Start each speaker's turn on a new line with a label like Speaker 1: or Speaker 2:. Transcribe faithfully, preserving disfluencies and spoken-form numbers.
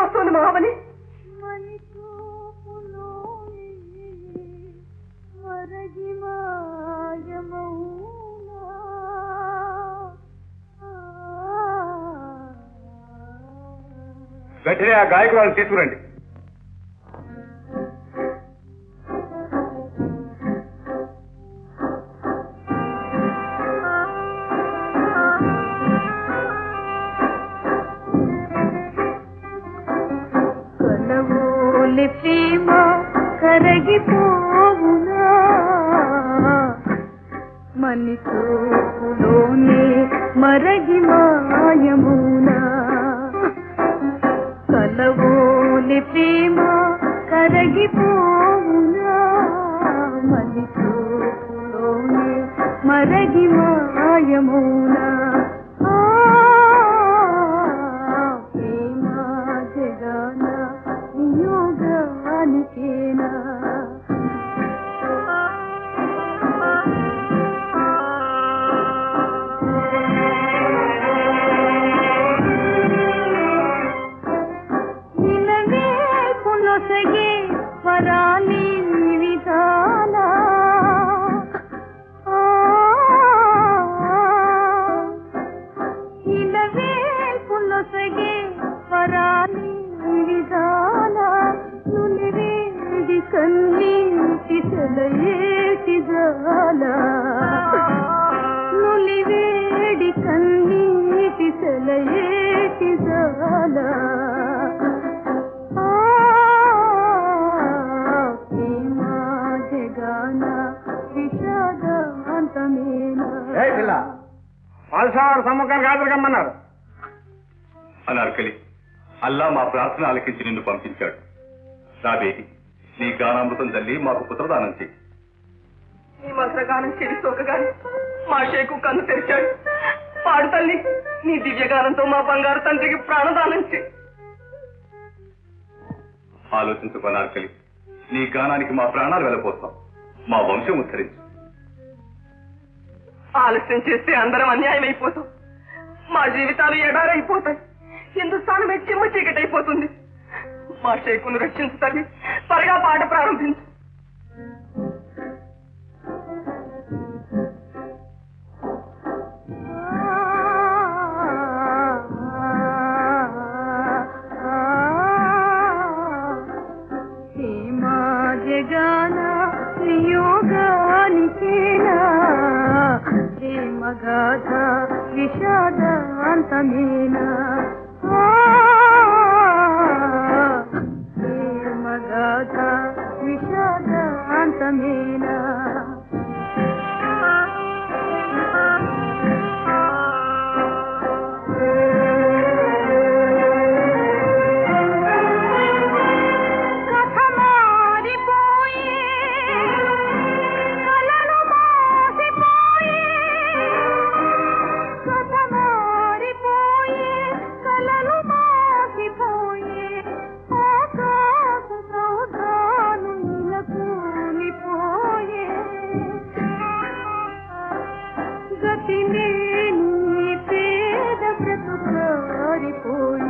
Speaker 1: వస్తుంది మహాబలి.
Speaker 2: వెంటనే ఆ గాయకురాలను తీసుకురండి.
Speaker 3: కలవోలి ప్రేమ కరగిపోవునా మనితోనే మరగి మాయమునా. కలవోలి ప్రేమ కరగిపోవునా మనితోనే మరగి మాయమునా. వరాలి విధాన ఇలవే పులసగే వరాలి విధాన నులివేడి కన్నీటి సెలయేటి జాల నులివేడి కన్నీటి సెలయేటి జాల.
Speaker 2: పాల్సార్ సమ్మకానికి హాజరుకమ్మన్నారు.
Speaker 4: అనార్కలి, అల్లా మా ప్రార్థన ఆలకించి నిన్ను పంపించాడు. నా బేటి, నీ గానామృతం తల్లి మాకు పుత్రదానం చేయి.
Speaker 1: ఈ మంత్రగానం చెవి సోకగాని మా షేకు కన్ను తెరిచాడు. పాడు తల్లి, నీ దివ్యగానంతో మా బంగారు తండ్రికి ప్రాణదానం చేయి.
Speaker 4: ఆలోచించుకో అనార్కలి, నీ గానానికి మా ప్రాణాలు వెళ్ళిపోతాం. మా వంశం ఉద్ధరించు.
Speaker 1: ఆలస్యం చేస్తే అందరం అన్యాయం అయిపోతాం. మా జీవితాలు ఎడారైపోతాయి. హిందుస్థానమే చిమ్మ చీకటైపోతుంది. మా షేకును రక్షించు తల్లి, త్వరగా పాట ప్రారంభించు.
Speaker 3: మగాధ విషాదాంతమేనా మగాధ విషాదాంతమేనా. గతి లేని పేద బ్రతుకారిపోయి